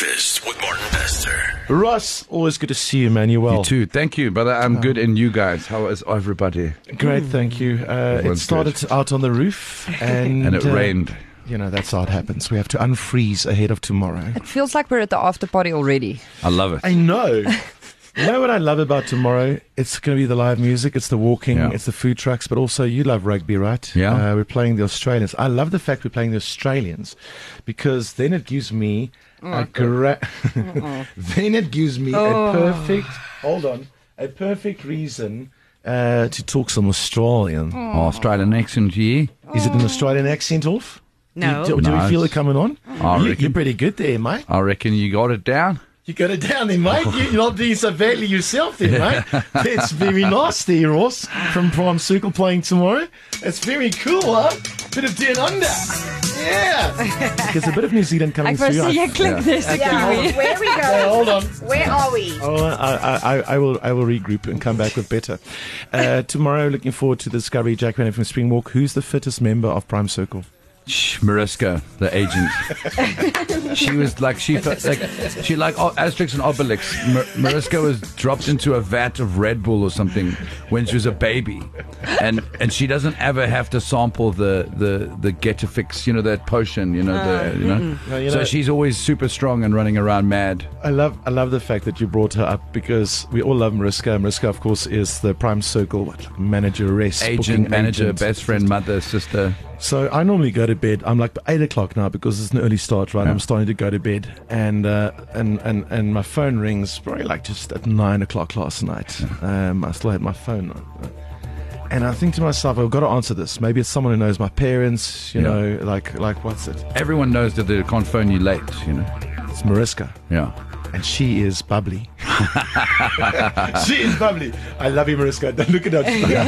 Breakfast with Martin Bester. Ross, always good to see you, man. You well? You too. Thank you, brother. I'm good. And you guys, how is everybody? Great, thank you. It Everyone's started good. out on the roof and It rained. You know, that's how it happens. We have to unfreeze ahead of tomorrow. It feels like we're at the after party already. I love it. I know. You know what I love about tomorrow? It's going to be the live music, it's the walking, Yeah. it's the food trucks, but also you love rugby, right? Yeah. We're playing the Australians. I love the fact we're playing the Australians because then it gives me then it gives me a perfect reason to talk some Australian. Australian accent, yeah. Is it an Australian accent, Ulf? No. Do we Nice. feel it coming on? I reckon. You're pretty good there, mate. I reckon you got it down. You got it down there, mate. You're not being so badly yourself there, mate. That's very nice there, Ross, from Prime Circle playing tomorrow. It's very cool, huh? Bit of Down Under. Yeah. There's a bit of New Zealand coming Ek wou through. sê jy klink dis Yeah, Kiwi. where we Hey, go? hold on. Where are we? Oh, I will regroup and come back with better. Tomorrow, looking forward to the Discovery. Jack Renner from Springwalk. Who's the fittest member of Prime Circle? Mariska, the agent. She was like, she felt like Asterix and Obelix. Mariska was dropped into a vat of Red Bull or something when she was a baby, and she doesn't ever have to sample the Getafix, you know, that potion, you know, No, you So know- she's always super strong and running around mad. I love the fact that you brought her up because we all love Mariska. Mariska, of course, is the Prime Circle manageress, Agent, booking manager, agent. best friend, mother, sister. So I normally go to bed. I'm like 8 o'clock now because it's an early start, right? Yeah. I'm starting to go to bed, and my phone rings probably like just at 9 o'clock last night. I still had my phone on. And I think to myself, I've got to answer this. Maybe it's someone who knows my parents, you Yeah. know, like what's it? Everyone knows that they can't phone you late, you know. It's Mariska. Yeah. And she is bubbly. She is bubbly. I love you, Mariska. Don't look at her.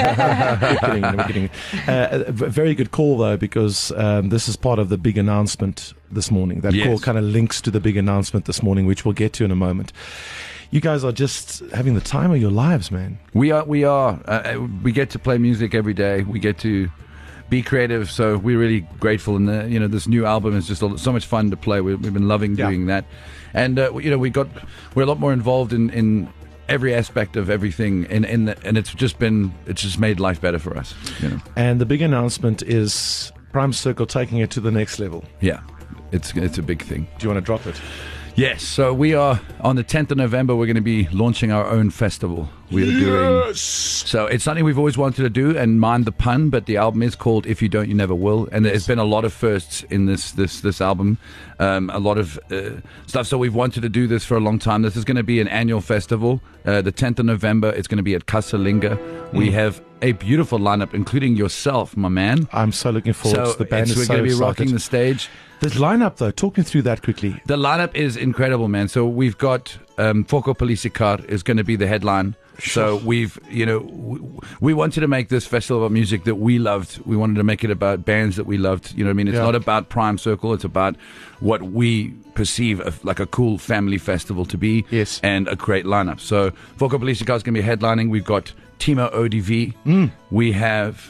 We're kidding. Very good call, though, because this is part of the big announcement this morning. That Yes. call kind of links to the big announcement this morning, which we'll get to in a moment. You guys are just having the time of your lives, man. We are. We get to play music every day. We get to be creative. So we're really grateful. And this new album is just so much fun to play. We've been loving doing that. And we're a lot more involved in every aspect of everything. And it's just made life better for us. You know. And the big announcement is Prime Circle taking it to the next level. Yeah. It's a big thing. Do you want to drop it? Yes, so we are on the 10th of November. We're going to be launching our own festival. We are doing. So it's something we've always wanted to do, and mind the pun, but the album is called "If You Don't, You Never Will," and there's been a lot of firsts in this album, a lot of stuff. So we've wanted to do this for a long time. This is going to be an annual festival. The 10th of November. It's going to be at Casalinga. We have a beautiful lineup, including yourself, my man. I'm so looking forward So to the band. we're going to be rocking the stage. The lineup, though, talk me through that quickly. The lineup is incredible, man. So we've got Foko Polisikar is going to be the headline. So we wanted to make this festival about music that we loved. We wanted to make it about bands that we loved. You know what I mean? It's not about Prime Circle. It's about what we perceive like a cool family festival to be. Yes. And a great lineup. So Foko Polisikar is going to be headlining. We've got Timo ODV. We have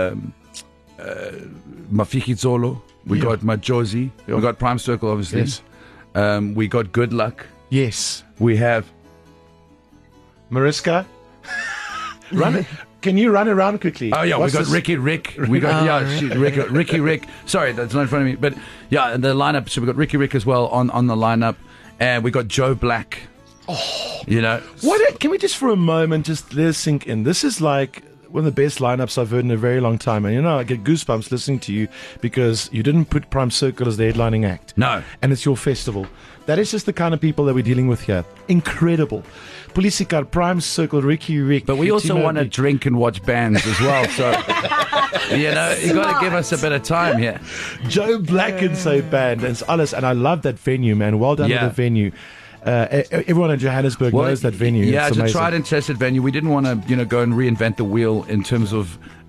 Mafiki Zolo. We got Majosi. We got Prime Circle, obviously. Yes. We got Good Luck. Yes. We have. Mariska, run it. Can you run around quickly? Oh yeah, What's we got this? Ricky Rick. We got Ricky Rick. Sorry, that's not in front of me. But yeah, the lineup. So we got Ricky Rick as well on the lineup, and we got Joe Black. Oh, you know Can we just for a moment just let it sink in? This is like one of the best lineups I've heard in a very long time, and I get goosebumps listening to you because you didn't put Prime Circle as the headlining act. No. And it's your festival. That is just the kind of people that we're dealing with here. Incredible. Polisikar, Prime Circle, Ricky Rick. But we also Timo want to Big- drink and watch bands as well. So you got to give us a bit of time here. Joe Black and so band. And it's alles. And I love that venue, man. Well done Yeah. to the venue. Everyone in Johannesburg knows that venue. Yeah, It's it's a amazing. tried and tested venue. We didn't want to, go and reinvent the wheel in terms of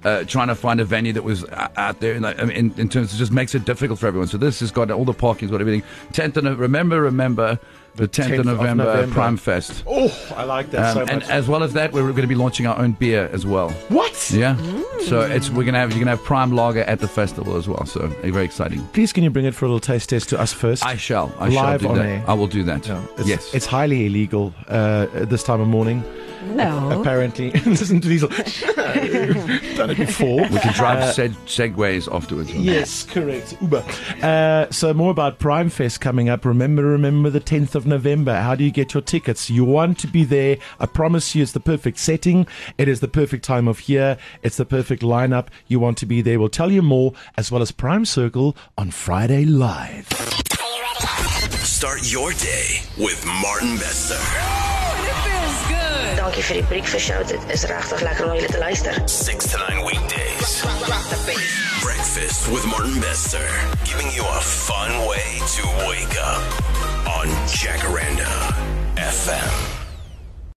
trying to find a venue that was out there. And, in terms of just makes it difficult for everyone. So this has got all the parking's got everything. 10th of remember. The 10th of November, Prime Fest. Oh, I like that so much. And as well as that, we're going to be launching our own beer as well. What? Yeah. So you're going to have Prime Lager at the festival as well. So very exciting. Please, can you bring it for a little taste test to us first? I shall Live do on that. air. I will do that. No, yes. It's highly illegal at this time of morning. No. Apparently. Listen to Diesel. Done it before. We can drive segways afterwards. Yes, correct. Uber. So more about Prime Fest coming up. Remember the 10th of November. How do you get your tickets? You want to be there. I promise you it's the perfect setting. It is the perfect time of year. It's the perfect lineup. You want to be there. We'll tell you more, as well as Prime Circle on Friday Live. Start your day with Martin Bester. Dankie vir die breakfast show. Dit is regtig lekker om julle te luister. 6 to 9 weekdays. Breakfast with Martin Bester. Giving you a fun way to wake up on Jacaranda FM.